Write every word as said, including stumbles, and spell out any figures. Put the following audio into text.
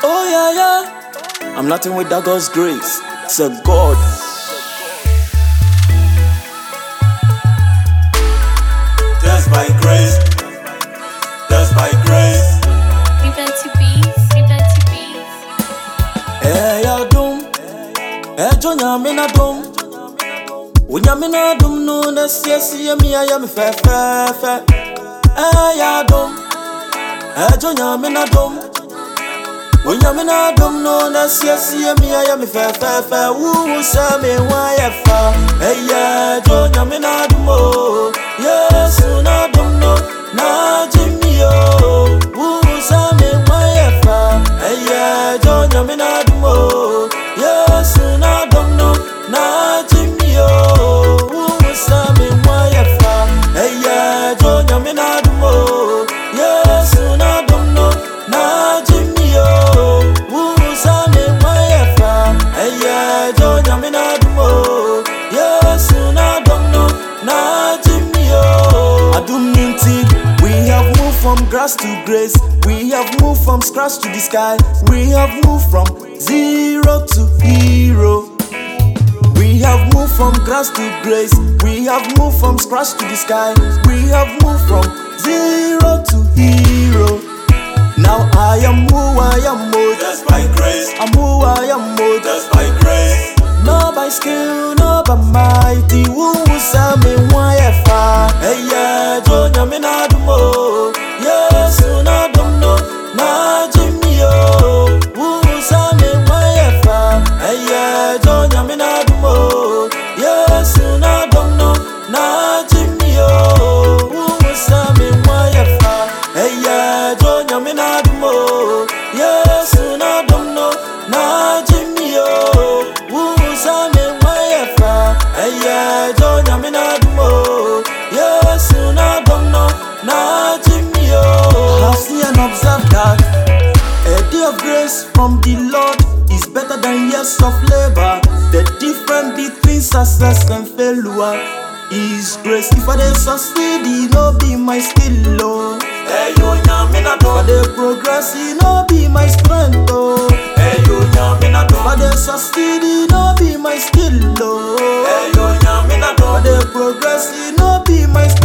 Oh yeah, yeah. I'm nothing without God's grace. It's a God. Just by grace. Just by grace. Liberty Beats, Liberty Beats. Eh ya dum, eh jonya me na dum. Unya me na dum no na sie sie mi aya me fe fe fe. Eh ya dum, eh jonya me na dum. Unya me na dum no na sie sie mi aya me fe fe fe. Wu sa me wa ya fa. Eh ya jonya me na dum oh. Yes na dum no na jimi oh. Wu sa me wa ya fa. Eh ya jonya me na dum oh. Yes na dum no na jimi oh. Wu sa me wa ya fa. Eh ya jonya me na dum oh. Yes na dum no na jimi oh. Wu sa me wa ya fa. Eh ya jonya me na dum oh. Yes na dum no na jimi oh. Adum ninti, we have moved from grass to grace. We have moved from scratch to the sky. We have moved from zero to hero. We have moved from grass to grace. We have moved from scratch to the sky. We have moved from zero to hero. Now I am who I am, oh. Just by grace. I'm who I am, oh. Just by grace. No by skill, no by mighty. Who sa me wa ya fa? Hey yeah, jonya me na dum oh. Yes na dum no na jimi oh. Who sa me wa ya fa? Hey yeah, jonya me na dum oh. Yes na dum no na jimi oh. Who sa me wa ya fa? Hey yeah, jonya me na dum oh. Yes na dum no na jimi oh. Who sa me wa ya fa? Hey yeah, jonya me na dum oh. Yes na dum no na jimi oh. Have seen and observed that a day of grace from the Lord is better than years of labor. The difference between success and failure is grace. If I dey succeed, it no be my skill, oh. Hey, you nya me na If I do. dey progress, it no be my strength, oh. Hey, you nya me na do. If I dey succeed, it no be my skill, oh. Hey, you nya me na If I do. dey progress, it no be my strength.